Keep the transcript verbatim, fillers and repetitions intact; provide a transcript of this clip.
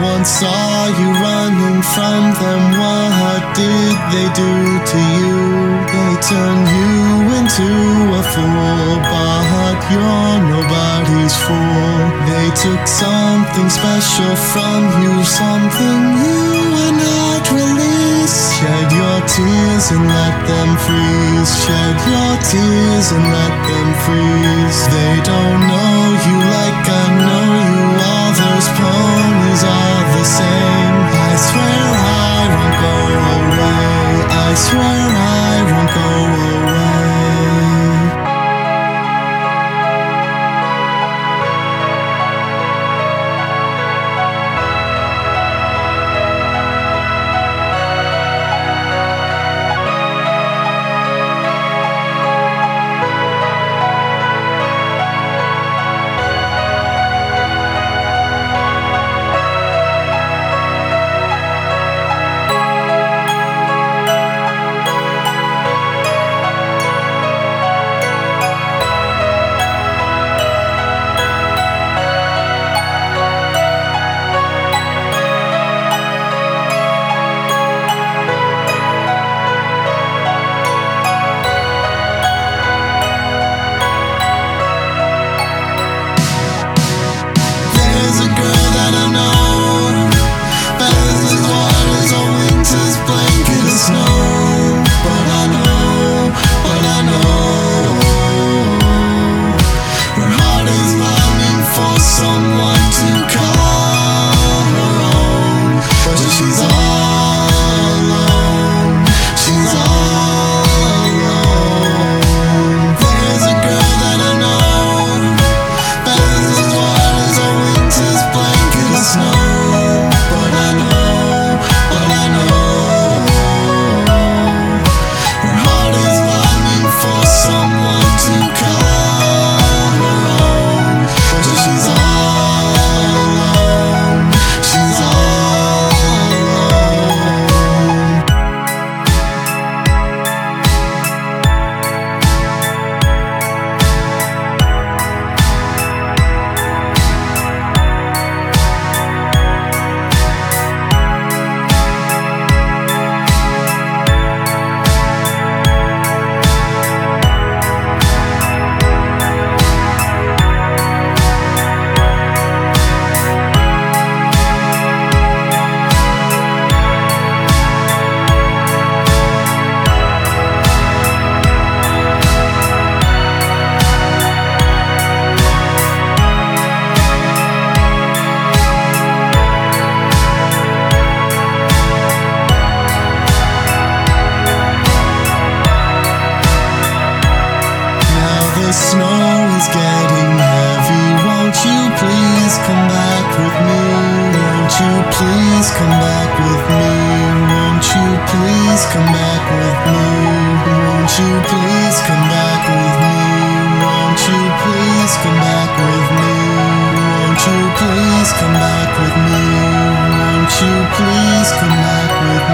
once saw you running from them. What did they do to you? They turned you into a fool, but you're nobody's fool. They took something special from you, something you would not release. Shed your tears and let them freeze. Shed your tears and let them freeze. They don't know you like I know you. All those ponies are the same. I swear I won't go away. I swear I won't go away. The snow is getting heavy. Won't you please come back with me? Won't you please come back with me? Won't you please come back with me? Won't you please come back with me? Won't you please come back with me? Won't you please come back with me? Won't you please come back with me?